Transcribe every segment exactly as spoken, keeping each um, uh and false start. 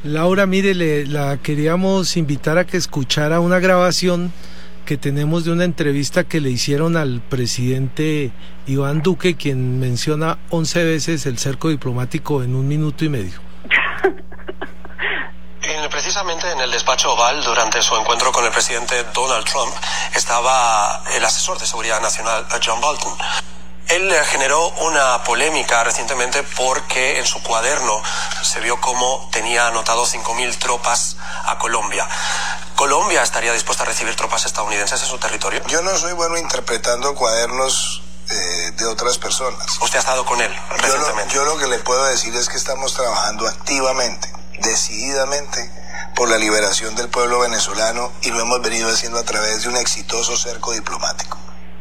Laura, mire, le, la queríamos invitar a que escuchara una grabación que tenemos de una entrevista que le hicieron al presidente Iván Duque, quien menciona once veces el cerco diplomático en un minuto y medio. En, precisamente en el despacho Oval, durante su encuentro con el presidente Donald Trump, estaba el asesor de seguridad nacional, John Bolton. Él generó una polémica recientemente porque en su cuaderno se vio cómo tenía anotado cinco mil tropas a Colombia. ¿Colombia estaría dispuesta a recibir tropas estadounidenses en su territorio? Yo no soy bueno interpretando cuadernos eh, de otras personas. ¿Usted ha estado con él recientemente? Yo lo, yo lo que le puedo decir es que estamos trabajando activamente, decididamente, por la liberación del pueblo venezolano, y lo hemos venido haciendo a través de un exitoso cerco diplomático.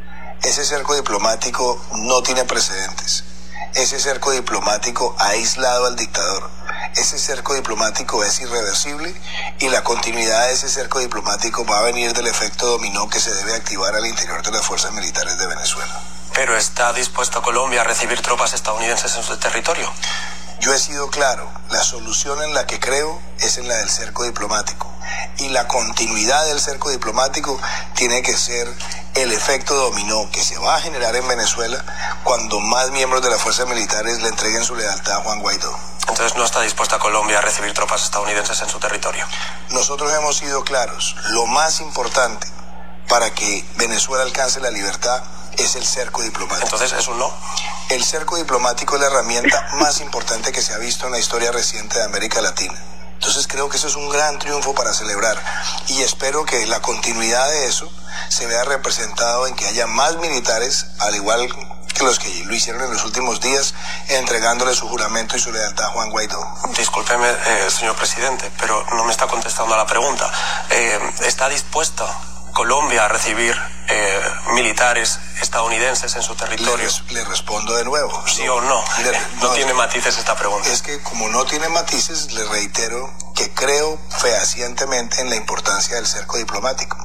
Ese cerco diplomático no tiene precedentes. Ese cerco diplomático ha aislado al dictador. Ese cerco diplomático es irreversible, y la continuidad de ese cerco diplomático va a venir del efecto dominó que se debe activar al interior de las fuerzas militares de Venezuela. ¿Pero está dispuesto Colombia a recibir tropas estadounidenses en su territorio? Yo he sido claro, la solución en la que creo es en la del cerco diplomático, y la continuidad del cerco diplomático tiene que ser el efecto dominó que se va a generar en Venezuela cuando más miembros de las fuerzas militares le entreguen su lealtad a Juan Guaidó. Entonces no está dispuesta Colombia a recibir tropas estadounidenses en su territorio. Nosotros hemos sido claros, lo más importante para que Venezuela alcance la libertad es el cerco diplomático. Entonces, ¿es un no? El cerco diplomático es la herramienta más importante que se ha visto en la historia reciente de América Latina. Entonces creo que eso es un gran triunfo para celebrar, y espero que la continuidad de eso se vea representado en que haya más militares, al igual que los que lo hicieron en los últimos días, entregándole su juramento y su lealtad a Juan Guaidó. Discúlpeme, eh, señor presidente, pero no me está contestando a la pregunta. Eh, ¿Está dispuesta Colombia a recibir eh, militares estadounidenses en su territorio? Le, le respondo de nuevo. ¿Sí o no? Le, no? No no tiene matices esta pregunta. Es que como no tiene matices, le reitero que creo fehacientemente en la importancia del cerco diplomático.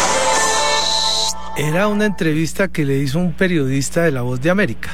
Era una entrevista que le hizo un periodista de La Voz de América,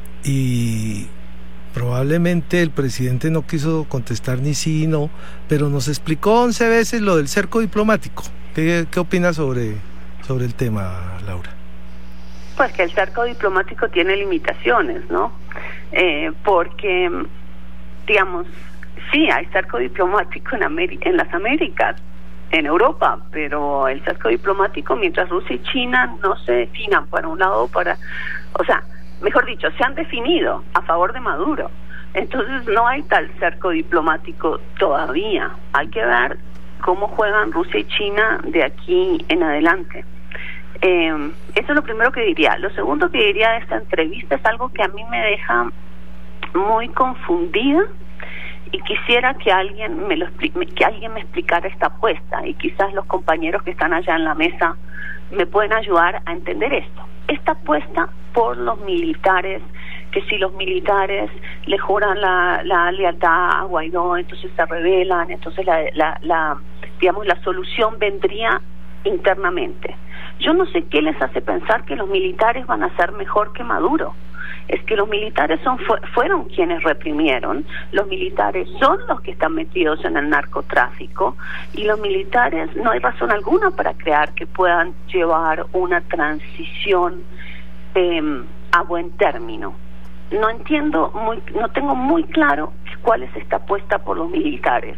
y probablemente el presidente no quiso contestar ni sí ni no, pero nos explicó once veces lo del cerco diplomático. ¿Qué, qué opina sobre, sobre el tema, Laura? Pues que el cerco diplomático tiene limitaciones, ¿no? Eh, porque, digamos, sí, hay cerco diplomático en, Ameri- en las Américas, en Europa, pero el cerco diplomático, mientras Rusia y China no se definan para un lado o para... O sea, mejor dicho, se han definido a favor de Maduro. Entonces no hay tal cerco diplomático todavía. Hay que ver cómo juegan Rusia y China de aquí en adelante. Eh, eso es lo primero que diría. Lo segundo que diría de esta entrevista es algo que a mí me deja muy confundida, y quisiera que alguien me lo expli- que alguien me explicara esta apuesta, y quizás los compañeros que están allá en la mesa me pueden ayudar a entender esto. Esta apuesta por los militares, que si los militares le juran la, la lealtad a Guaidó, entonces se rebelan, entonces la, la, la digamos la solución vendría internamente. Yo no sé qué les hace pensar que los militares van a ser mejor que Maduro. Es que los militares son fu- fueron quienes reprimieron, los militares son los que están metidos en el narcotráfico, y los militares no hay razón alguna para creer que puedan llevar una transición eh, a buen término. No entiendo, muy, no tengo muy claro cuál es esta apuesta por los militares.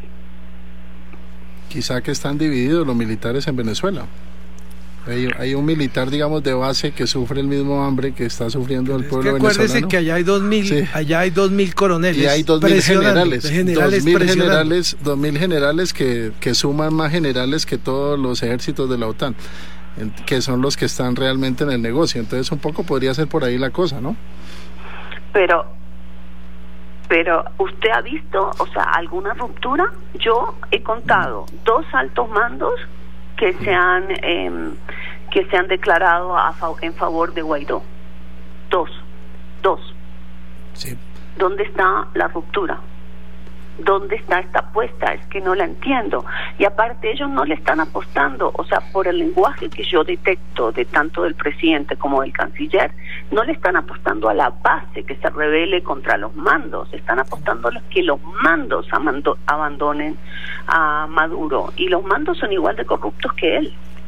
Quizá que están divididos los militares en Venezuela. Hay, hay un militar, digamos, de base que sufre el mismo hambre que está sufriendo el pueblo venezolano. Acuérdese que allá hay dos mil, sí. allá hay dos mil coroneles. Y hay dos mil generales, generales, dos mil generales, dos mil generales que, que suman más generales que todos los ejércitos de la OTAN, que son los que están realmente en el negocio. Entonces un poco podría ser por ahí la cosa, ¿no? Pero, pero ¿usted ha visto, o sea, alguna ruptura? Yo he contado dos altos mandos que se han eh, que se han declarado a fa- en favor de Guaidó. Dos, dos. Sí. ¿Dónde está la ruptura? ¿Dónde está esta apuesta? Es que no la entiendo. Y aparte ellos no le están apostando, o sea, por el lenguaje que yo detecto de tanto del presidente como del canciller, no le están apostando a la base que se rebele contra los mandos, están apostando a los que los mandos amando, abandonen a Maduro, y los mandos son igual de corruptos que él.